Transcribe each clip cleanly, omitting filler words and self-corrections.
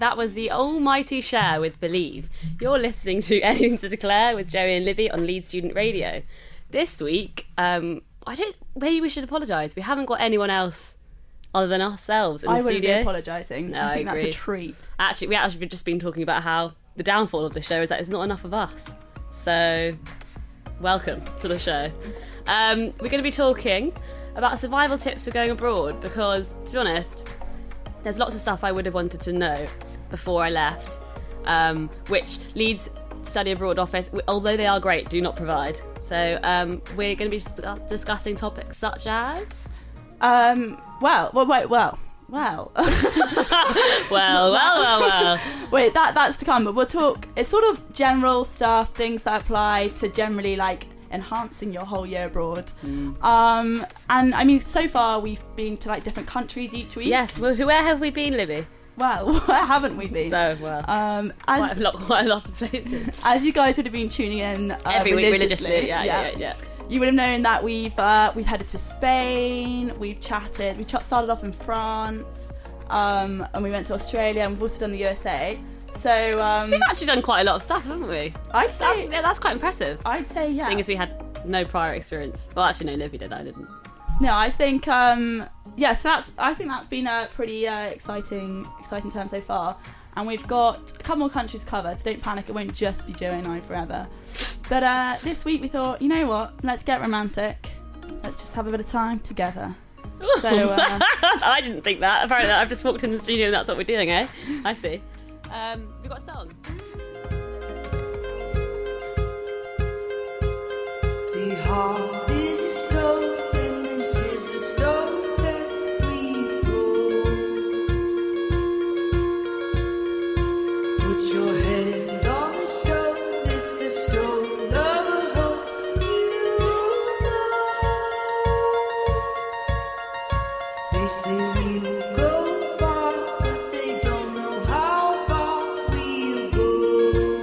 that was the almighty Cher with Believe. You're listening to Anything to Declare with Joey and Libby on Leeds Student Radio. This week, maybe we should apologise. We haven't got anyone else other than ourselves in the studio. I wouldn't be apologising. No, I think agree. that's a treat. Actually, we actually just been talking about how the downfall of the show is that there's not enough of us. So, welcome to the show. We're going to be talking about survival tips for going abroad because, to be honest, there's lots of stuff I would have wanted to know before I left, which Leeds Study Abroad office, although they are great, do not provide. So we're going to be discussing topics such as... Well. Wait, that's to come, but we'll talk, it's sort of general stuff, things that apply to generally, like, enhancing your whole year abroad. And I mean, so far we've been to like different countries each week. Yes, well, where have we been, Libby? Well, where haven't we been? Oh, well, quite a lot of places. As you guys would have been tuning in every week religiously. Yeah. You would have known that we've headed to Spain. We've started off in France, and we went to Australia, and we've also done the USA. So we've actually done quite a lot of stuff, haven't we? I'd say that's quite impressive. I'd say, yeah. Seeing as we had no prior experience. Well, actually, no, Libby did. I didn't. No, I think so I think that's been a pretty exciting term so far. And we've got a couple more countries to cover, so don't panic. It won't just be Joe and I forever. But this week we thought, you know what? Let's get romantic. Let's just have a bit of time together. So I didn't think that. Apparently, I've just walked in the studio and that's what we're doing, eh? I see. We've got a song. The heart is a stone, and this is a stone that we throw. Put your hand on the stone, it's the stone of a hope you know. They say we'll go far, but they don't know how far we'll go.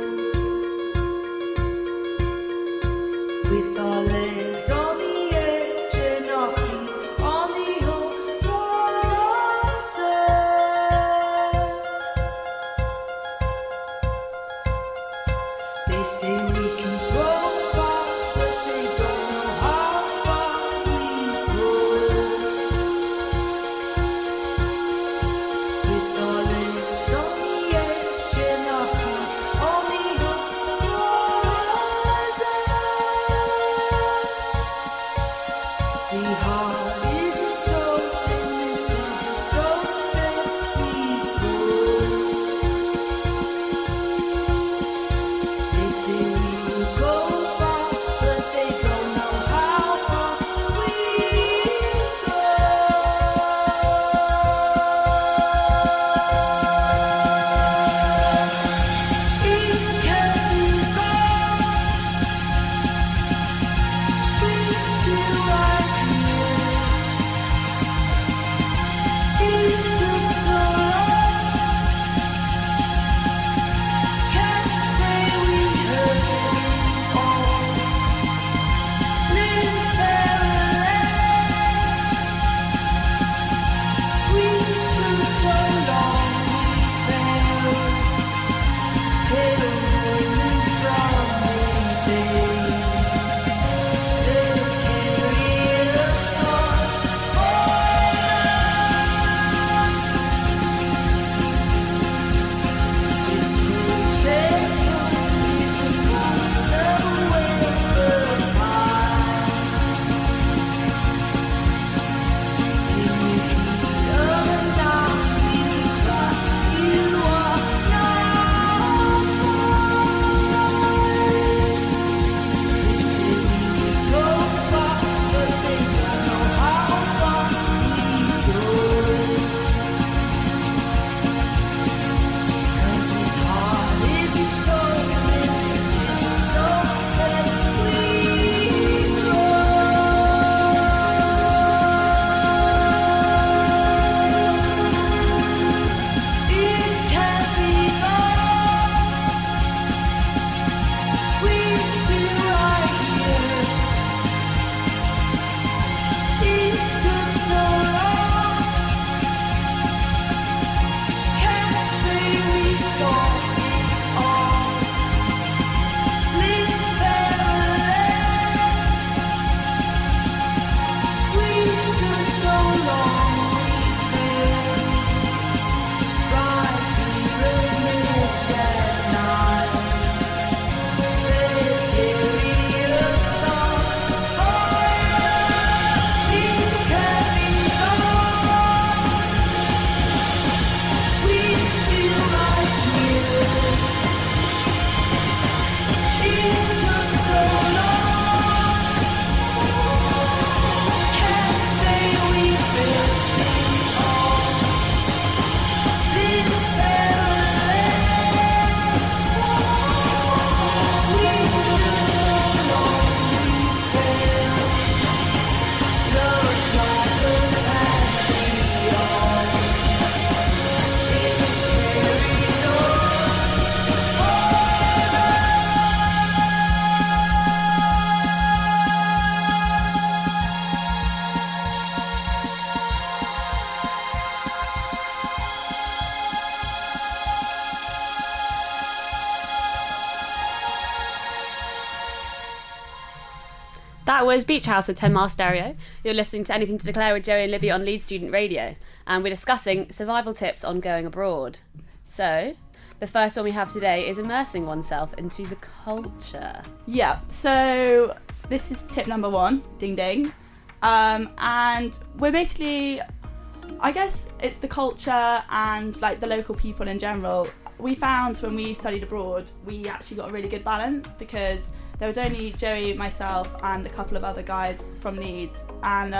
With our legs on the edge and our feet on the horizon. They say we can throw far, but they don't know how far we throw. With our legs on the edge and our feet on the horizon. The heart is a stone, and this is a stone that we throw. They say we will go far, but they don't know how far we'll go. It can be gone. We're still right here. stood so long, we fell right pyramids at night. They carry us on forever. People carry on. We're still right here. It took so long. Can't say we felt it all. This parallel. We stood so long, we fell. Love's like a pantheon. It carries on forever. That was Beach House with 10 Mile Stereo. You're listening to Anything to Declare with Joey and Libby on Leeds Student Radio, and we're discussing survival tips on going abroad. So, the first one we have today is immersing oneself into the culture. Yeah, so this is tip number 1, ding ding. And we're basically, I guess it's the culture and like the local people in general. We found when we studied abroad, we actually got a really good balance because there was only Joey, myself, and a couple of other guys from Leeds, and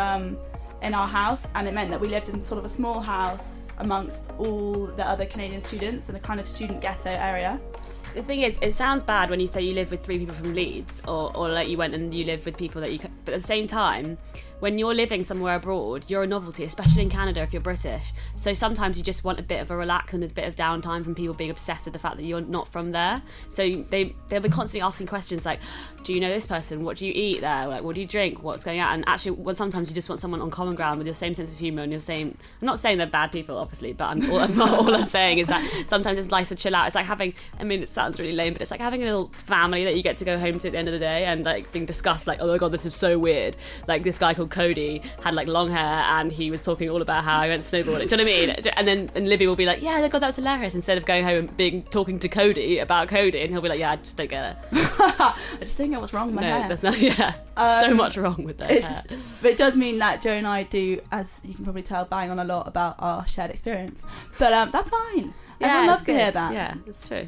in our house, and it meant that we lived in sort of a small house amongst all the other Canadian students in a kind of student ghetto area. The thing is, it sounds bad when you say you live with 3 people from Leeds, or like you went and you live with people that you... But at the same time, when you're living somewhere abroad, you're a novelty, especially in Canada if you're British. So sometimes you just want a bit of a relax and a bit of downtime from people being obsessed with the fact that you're not from there. So they'll be constantly asking questions like, do you know this person? What do you eat there? Like, what do you drink? What's going on? And actually, well, sometimes you just want someone on common ground with your same sense of humour and your same... I'm not saying they're bad people, obviously, but all I'm saying is that sometimes it's nice to chill out. It's like having... I mean, it sounds really lame, but it's like having a little family that you get to go home to at the end of the day and like being discussed like, oh my god, this is so weird. Like this guy called Cody had like long hair and he was talking all about how he went snowboarding. Do you know what I mean? And then Libby will be like, yeah, god, that was hilarious, instead of going home and talking to Cody about Cody, and he'll be like, yeah, I just don't get it. I just don't get what's wrong with my hair. There's no, yeah, so much wrong with their hair. But it does mean that Joe and I do, as you can probably tell, bang on a lot about our shared experience. But that's fine. Everyone loves to hear that. Yeah, that's true.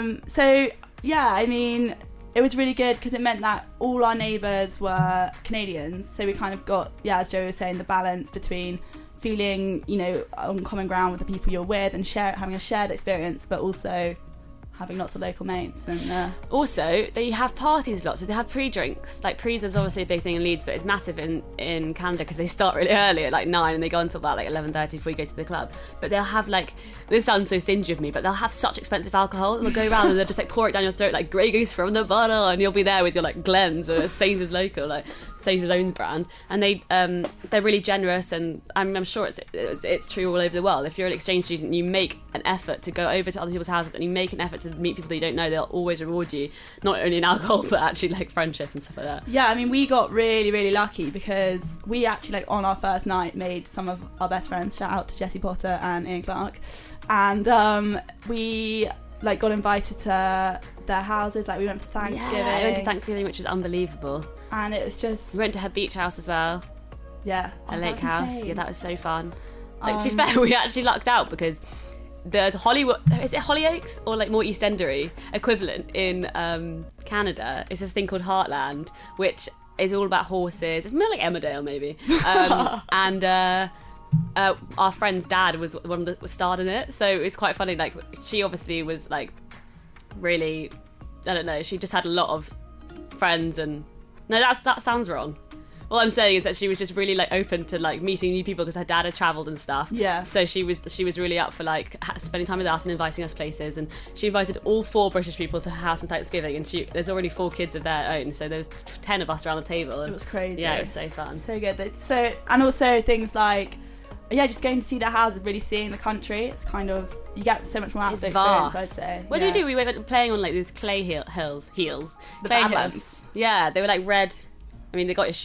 So, yeah, I mean, it was really good because it meant that all our neighbours were Canadians. So we kind of got, yeah, as Joe was saying, the balance between feeling, you know, on common ground with the people you're with and having a shared experience, but also having lots of local mates. And also they have parties a lot, so they have pre-drinks. Like pre's is obviously a big thing in Leeds, but it's massive in Canada because they start really early at like 9 and they go until about like 11:30 before you go to the club. But they'll have like, this sounds so stingy of me, but they'll have such expensive alcohol and they'll go around and they'll just like pour it down your throat like Grey Goose from the bottle, and you'll be there with your like Glens or Sainsbury's local, like Sainsbury's own brand, and they're really generous. And I'm sure it's true all over the world. If you're an exchange student, you make an effort to go over to other people's houses and you make an effort to meet people that you don't know. They'll always reward you, not only in alcohol but actually like friendship and stuff like that. Yeah, I mean, we got really, really lucky because we actually, like, on our first night made some of our best friends. Shout out to Jessie Potter and Ian Clark. And we like got invited to their houses. Like, we went for Thanksgiving. Yeah, I went to Thanksgiving, which was unbelievable. And it was just... We went to her beach house as well. Yeah. Her lake house. insane. Yeah, that was so fun. Like, to be fair, we actually lucked out because the Hollywood... Is it Hollyoaks or like more East Endery equivalent in Canada is this thing called Heartland, which is all about horses. It's more like Emmerdale maybe. And our friend's dad was one that starred in it, so it's quite funny. Like, she obviously was like really, I don't know, she just had a lot of friends. And no, that sounds wrong. All I'm saying is that she was just really like open to like meeting new people because her dad had travelled and stuff. Yeah. So she was really up for like spending time with us and inviting us places. And she invited all 4 British people to her house on Thanksgiving. And there's already 4 kids of their own, so there's 10 of us around the table. And it was crazy. Yeah, it was so fun. So good. So, and also things like, yeah, just going to see their houses, really seeing the country. It's kind of, you get so much more out of the experience, I'd say. What did we do? We went playing on like these clay heels. The Clay Badlands. hills. Yeah, they were like red. I mean, they got your shoes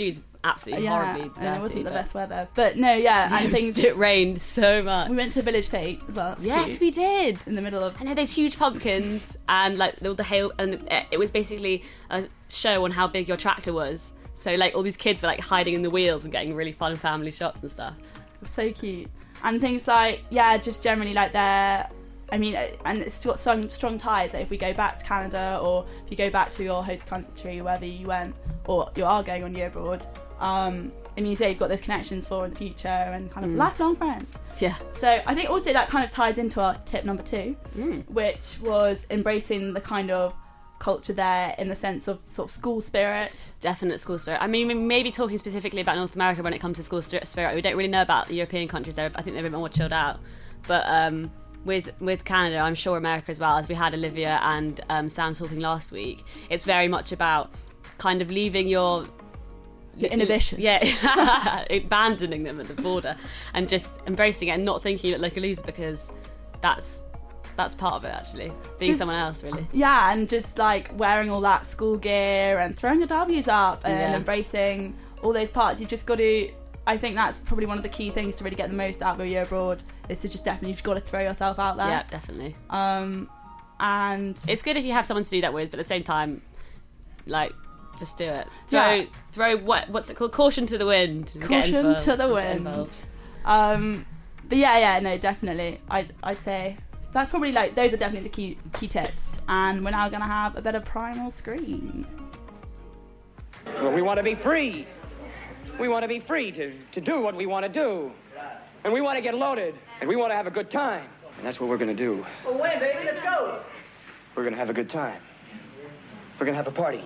absolutely horribly dirty. and it wasn't the but- best weather. But no, yeah, and things. It rained so much. We went to Village Fete as well. That's Yes, cute. we did. In the middle of. And had those huge pumpkins and like all the hail, and it was basically a show on how big your tractor was. So like all these kids were like hiding in the wheels and getting really fun family shots and stuff. It was so cute. And things like, yeah, just generally like their. I mean, and it's got some strong ties. Like if we go back to Canada, or if you go back to your host country, wherever you went, or you are going on year abroad, it means you've got those connections for in the future and kind of lifelong friends. Yeah. So I think also that kind of ties into our tip number 2, which was embracing the kind of culture there in the sense of sort of school spirit. Definite school spirit. I mean, maybe talking specifically about North America when it comes to school spirit, we don't really know about the European countries there. I think they're a bit more chilled out. But with Canada, I'm sure America as well, as we had Olivia and Sam talking last week, it's very much about kind of leaving your inhibitions. Yeah, abandoning them at the border and just embracing it and not thinking you look like a loser, because that's part of it, actually. Being Just- someone else, really. Yeah, and just like wearing all that school gear and throwing your W's up and Yeah. embracing all those parts. You've just got to. I think that's probably one of the key things to really get the most out of your year abroad. Is to just definitely you've got to throw yourself out there. Yeah, definitely. And It's good if you have someone to do that with, but at the same time, like, just do it. Yeah. Throw what's it called? Caution to the wind. Get Caution involved. to the Get wind. involved. But yeah, no, definitely. I'd say that's probably like those are definitely the key tips. And we're now gonna have a bit of primal scream. Well, we want to be free. We want to be free to do what we want to do. And we want to get loaded. And we want to have a good time. And that's what we're going to do. Well, wait, baby, let's go. We're going to have a good time. We're going to have a party.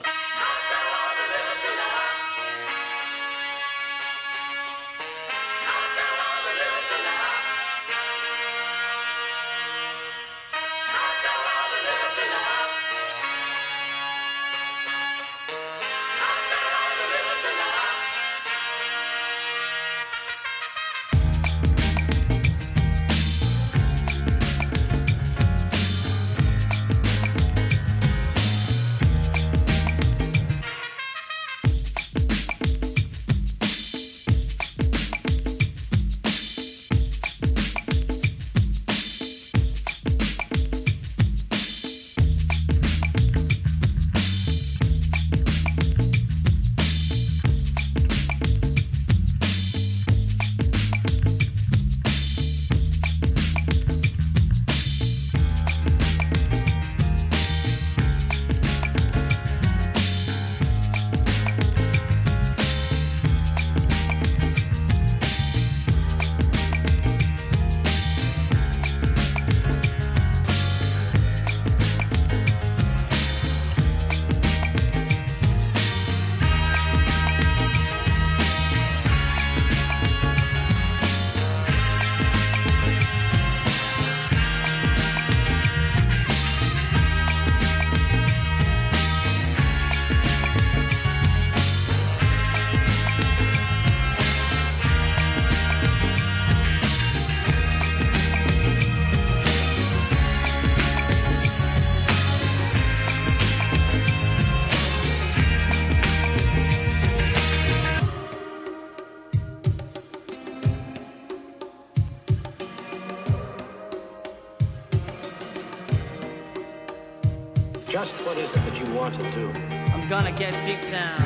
Just what is it that you want to do? I'm gonna get deep down,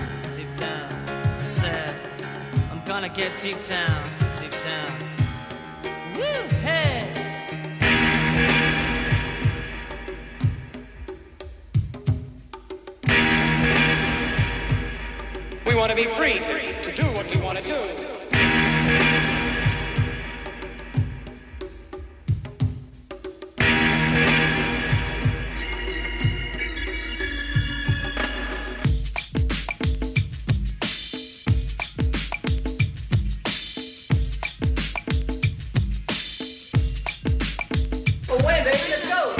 I said. I'm gonna get deep down. Woo, hey! We want to be free to do what we want to do. Well, wait, baby, let's go.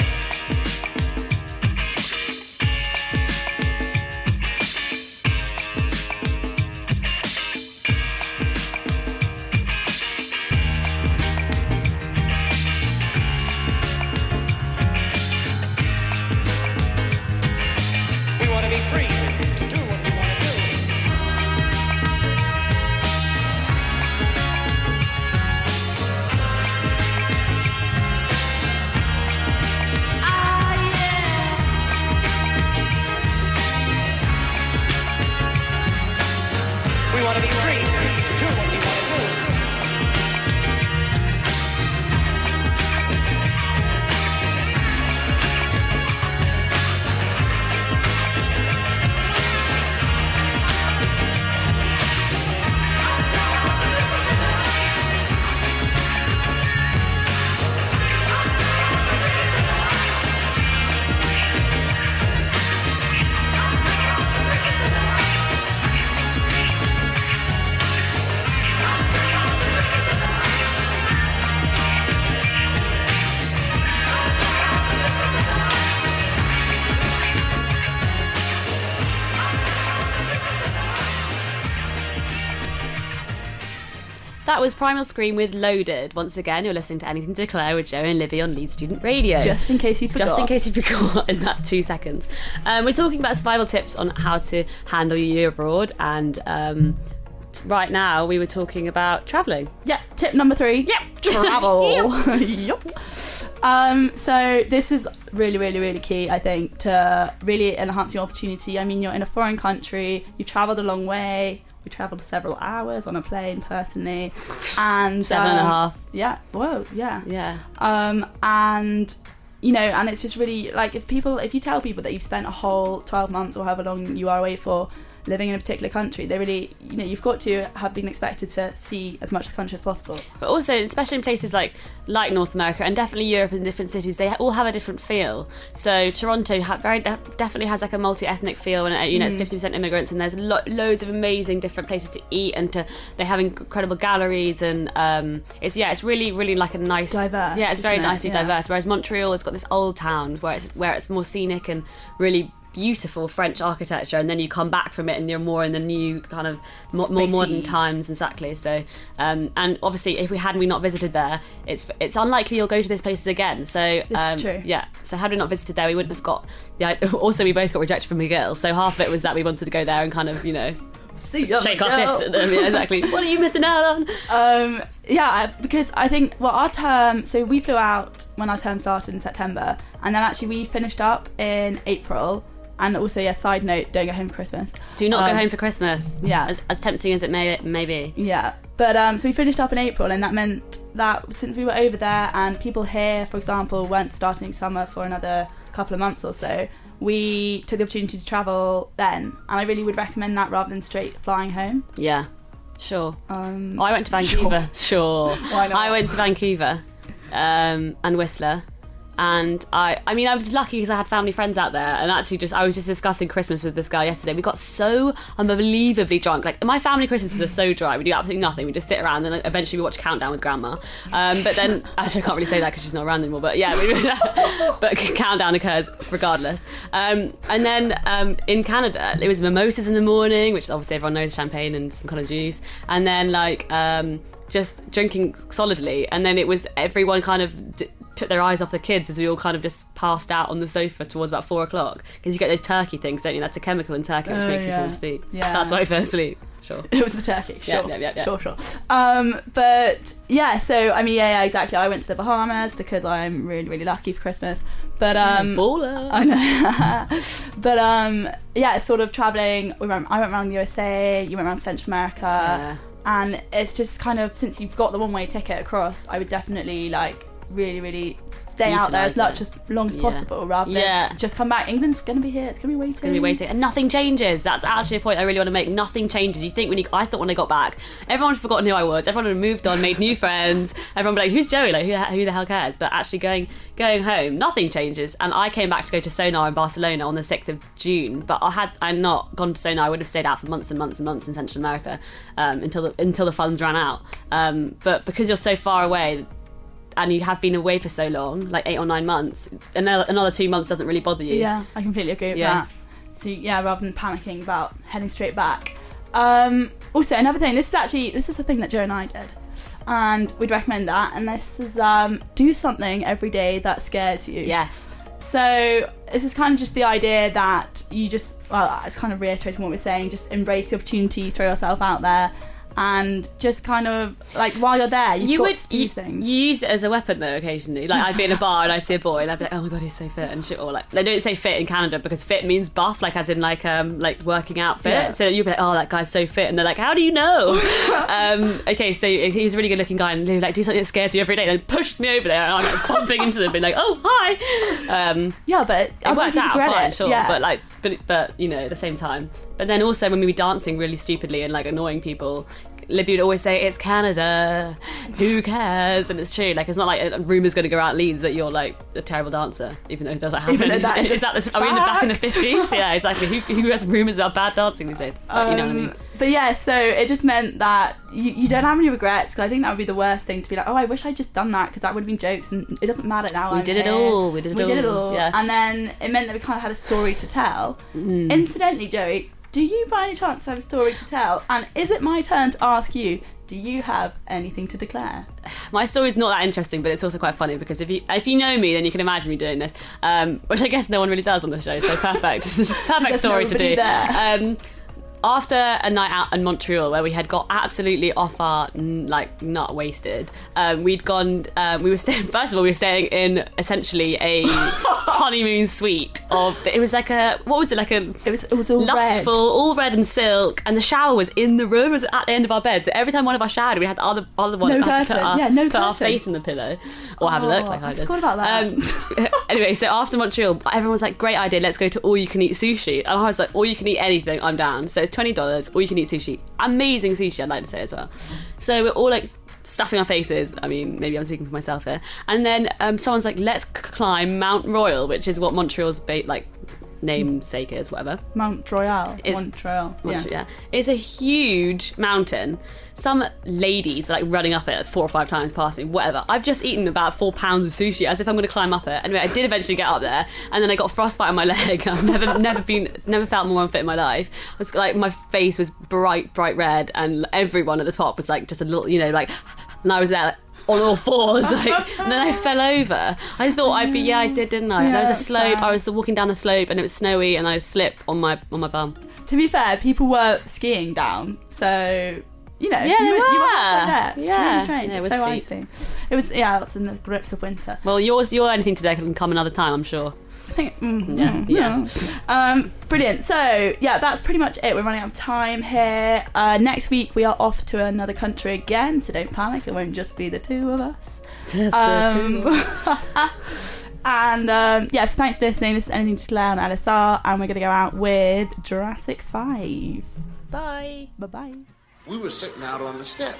that was Primal Scream with Loaded. Once again, you're listening to Anything to Declare with Joe and Libby on Leeds Student Radio. Just in case you forgot. Just in case you forgot in that 2 seconds. We're talking about survival tips on how to handle your year abroad, and right now we were talking about travelling. Yeah, tip number 3. Yep. Travel. Yep. So this is really, really, really key, I think, to really enhance your opportunity. I mean, you're in a foreign country, you've travelled a long way. We travelled several hours on a plane personally, and 7.5. Yeah. Whoa. Yeah. Yeah. And you know, and it's just really like if you tell people that you've spent a whole 12 months or however long you are away for living in a particular country, they really, you know, you've got to have been expected to see as much of the country as possible. But also, especially in places like North America and definitely Europe and different cities, they all have a different feel. So Toronto definitely has like a multi-ethnic feel, and you know, it's 50% immigrants, and there's loads of amazing different places to eat, and they have incredible galleries, and it's really, really like a nice, diverse. Yeah, it's very nicely Yeah. diverse. Whereas Montreal, it's got this old town where it's more scenic and really beautiful French architecture, and then you come back from it and you're more in the new kind of more modern times. Exactly. So and obviously if we not visited there, it's unlikely you'll go to these places again. So This is true. Yeah, so had we not visited there, we wouldn't have got also we both got rejected from McGill, so half of it was that we wanted to go there and kind of, you know, shake our fists at them. Yeah, exactly. What are you missing out on? Yeah, because I think, well, our term, so we flew out when our term started in September, and then actually we finished up in April. And also, yeah, side note, don't go home for Christmas. Do not go home for Christmas. Yeah. As tempting as it may be. Yeah. But so we finished up in April, and that meant that since we were over there and people here, for example, weren't starting summer for another couple of months or so, we took the opportunity to travel then. And I really would recommend that rather than straight flying home. Yeah, sure. I went to Vancouver. Sure. Why not? I went to Vancouver and Whistler. And I mean, I was lucky because I had family friends out there, and actually I was just discussing Christmas with this guy yesterday. We got so unbelievably drunk. Like, my family Christmases are so dry. We do absolutely nothing. We just sit around, and then eventually we watch Countdown with Grandma. But then, actually I can't really say that because she's not around anymore, but yeah, but Countdown occurs regardless. And then in Canada, it was mimosas in the morning, which obviously everyone knows, champagne and some kind of juice, and then like just drinking solidly, and then it was everyone kind of took their eyes off the kids as we all kind of just passed out on the sofa towards about 4 o'clock, because you get those turkey things, don't you? That's a chemical in turkey which makes you fall asleep. Yeah. That's why I fell asleep. Sure. It was the turkey. Sure. Yeah. Sure. But yeah, so I mean, yeah, exactly. I went to the Bahamas because I'm really, really lucky for Christmas. But baller. I know. But yeah, sort of traveling. I went around the USA. You went around Central America. Yeah. And it's just kind of, since you've got the one-way ticket across, I would definitely like really, really stay out there as much as long as possible, rather than just come back. England's going to be here. It's going to be waiting. It's going to be waiting, and nothing changes. That's actually a point I really want to make. Nothing changes. You think I thought when I got back, everyone had forgotten who I was. Everyone had moved on, made new friends. Everyone would be like, "Who's Joey? Like, who the hell cares?" But actually going home, nothing changes. And I came back to go to Sonar in Barcelona on the 6th of June. But had I not gone to Sonar, I would have stayed out for months and months and months in Central America until the funds ran out. But because you're so far away, and you have been away for so long, like 8 or 9 months, another 2 months doesn't really bother you. Yeah, I completely agree with that. So yeah, rather than panicking about heading straight back. Also, another thing, this is the thing that Joe and I did, and we'd recommend that, and this is do something every day that scares you. Yes. So this is kind of just the idea that you just, well, it's kind of reiterating what we're saying, just embrace the opportunity, throw yourself out there, and just kind of like while you're there, you've got to do things. You use it as a weapon though occasionally. Like, I'd be in a bar and I'd see a boy and I'd be like, oh my god, he's so fit and shit. Or like, they don't say fit in Canada because fit means buff, like as in like working out fit. Yeah. So you'd be like, oh, that guy's so fit, and they're like, how do you know? Okay, so he's a really good looking guy, and he'd like do something that scares you every day, and then pushes me over there, and I'm like bumping into them, being like, oh hi. Yeah, but it works out fine, sure. Yeah. But you know, at the same time. But then also when we were dancing really stupidly and like annoying people, Libby would always say, it's Canada, who cares? And it's true, like, it's not like a rumour's going to go out Leeds that you're like a terrible dancer, even though does that happen? Even though that is are we back in the 50s? Yeah, exactly. Who has rumours about bad dancing these days? But, you know what I mean? But yeah, so it just meant that you don't have any regrets, because I think that would be the worst thing, to be like, oh, I wish I'd just done that, because that would have been jokes, and it doesn't matter now. We did it all. Yeah. And then it meant that we kind of had a story to tell. Incidentally, Joey, do you by any chance have a story to tell? And is it my turn to ask you, do you have anything to declare? My story's not that interesting, but it's also quite funny because if you know me, then you can imagine me doing this, which I guess no one really does on the show. So perfect, perfect story to do. After a night out in Montreal where we had got absolutely off our nut wasted, we'd gone. We were staying. First of all, we were staying in essentially a honeymoon suite of. It was like a what was it like a? It was all lustful, red. all red and silk, and the shower was in the room. It was at the end of our bed. So every time one of us showered, we had the other one. No curtain. Put our face in the pillow, or have a look like I did. I forgot about that. Anyway, so after Montreal, everyone was like, "Great idea, let's go to all you can eat sushi." And I was like, "All you can eat anything, I'm down." So it's $20, all you can eat sushi. Amazing sushi, I'd like to say as well. So we're all like stuffing our faces. I mean, maybe I'm speaking for myself here. And then someone's like, let's climb Mount Royal, which is what Montreal's namesake is, whatever. Mount Royal. It's Montreal. Yeah. It's a huge mountain. Some ladies were like running up it 4 or 5 times past me, whatever. I've just eaten about 4 pounds of sushi as if I'm going to climb up it. Anyway, I did eventually get up there, and then I got frostbite on my leg. I've never felt more unfit in my life. I was like, my face was bright red, and everyone at the top was like just a little, and I was there like, on all fours, and then I fell over. I thought I did, didn't I? Yeah, There was a slope. sad. I was walking down the slope, and it was snowy, and I slipped on my bum. To be fair, people were skiing down, so you were they halfway were. there. It's Yeah. really strange. Yeah, it It's so was icy. It was that's in the grips of winter. Well, your anything today can come another time, I'm sure. I think. Yeah. Brilliant. So yeah, that's pretty much it. We're running out of time here. Next week we are off to another country again, so don't panic. It won't just be the two of us. And yes, thanks for listening. This is Anything to Declare on LSR, and we're going to go out with Jurassic 5. Bye. Bye bye. We were sitting out on the step,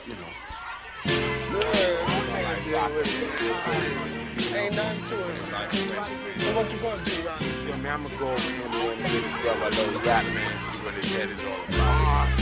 Ain't nothing to it. So what you gonna do around this? Yo, man, I'm gonna go over here man, and get this brother a little rap, man, see what his head is all about.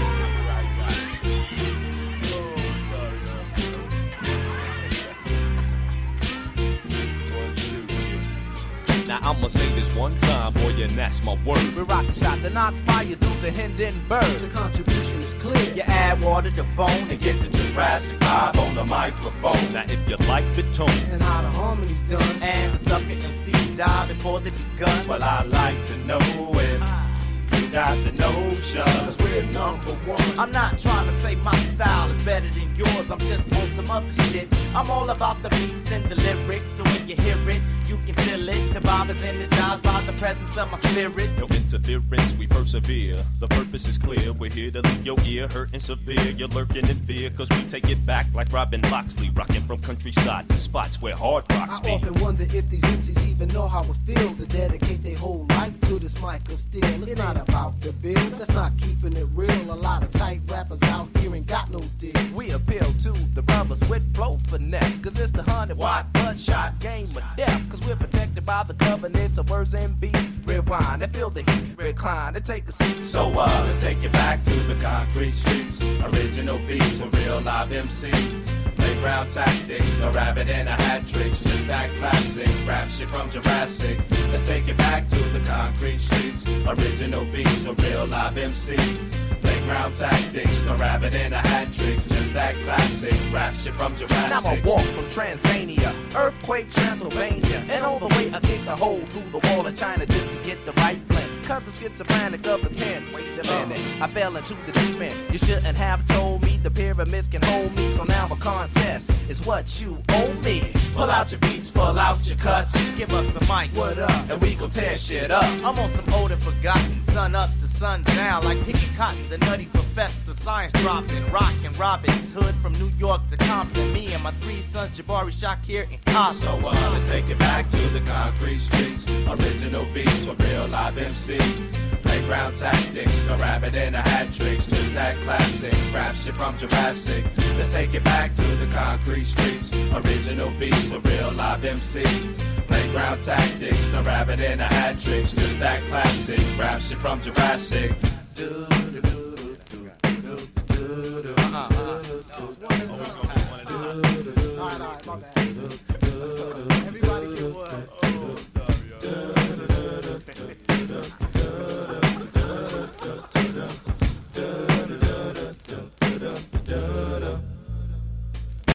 Now I'ma say this one time, boy, and that's my word. We rock the shot to knock fire through the Hindenburg. The contribution is clear. You add water to bone and get the Jurassic vibe on the microphone. Now if you like the tone And how the harmony's done. And the sucker MCs die before they begun. well, I like to know if you got the notion. Cause we're number one. I'm not trying to say my style is better than yours. I'm just on some other shit. I'm all about the beats and the lyrics. So when you hear it, you can feel it. The vibe is energized by the presence of my spirit. No interference, we persevere. The purpose is clear. We're here to leave your ear hurting severe. You're lurking in fear, cause we take it back like Robin Loxley, rocking from countryside to spots where hard rocks I be. often wonder if these MCs even know how it feels to dedicate their whole life to this mic or steel. It's not about the bill, that's not keeping it real. A lot of tight rappers out here ain't got no deal. We appeal to the brothers with flow finesse. Cause it's the 100-watt bloodshot game of death. Cause we're protected by the covenants of words and beats. Rewind and feel the heat, recline and take a seat. So let's take it back to the concrete streets. Original beats with real live MCs. Playground tactics, no rabbit in a hat tricks. Just that classic rap shit from Jurassic. Let's take it back to the concrete streets. Original beats with real live MCs. Playground tactics, no rabbit in a hat tricks. Just that classic rap shit from Jurassic. Now I walk from Transania, earthquake Transylvania, and all the way I kick a hole through the wall in China just to get the right blend. Cause I'm schizophrenic of the pen. Wait a minute, I fell into the deep end. You shouldn't have told me the pyramids can hold me. So now a contest is what you owe me. Pull out your beats, pull out your cuts. Give us a mic, What up? And we gon' tear shit up. I'm on some old and forgotten, sun up to sundown, like picking cotton, the nutty professor, science dropping, rockin' Robin's Hood from New York to Compton. Me and my 3 sons, Jabari, Shakir, and Cobb. So let's take it back to the concrete streets. Original beats with real live MCs. Playground tactics, no rabbit in a hat tricks. Just that classic rap shit from Jurassic. Let's take it back to the concrete streets. Original beats with real live MCs. Playground tactics, no rabbit in a hat tricks. Just that classic rap shit from Jurassic. Do-do-do.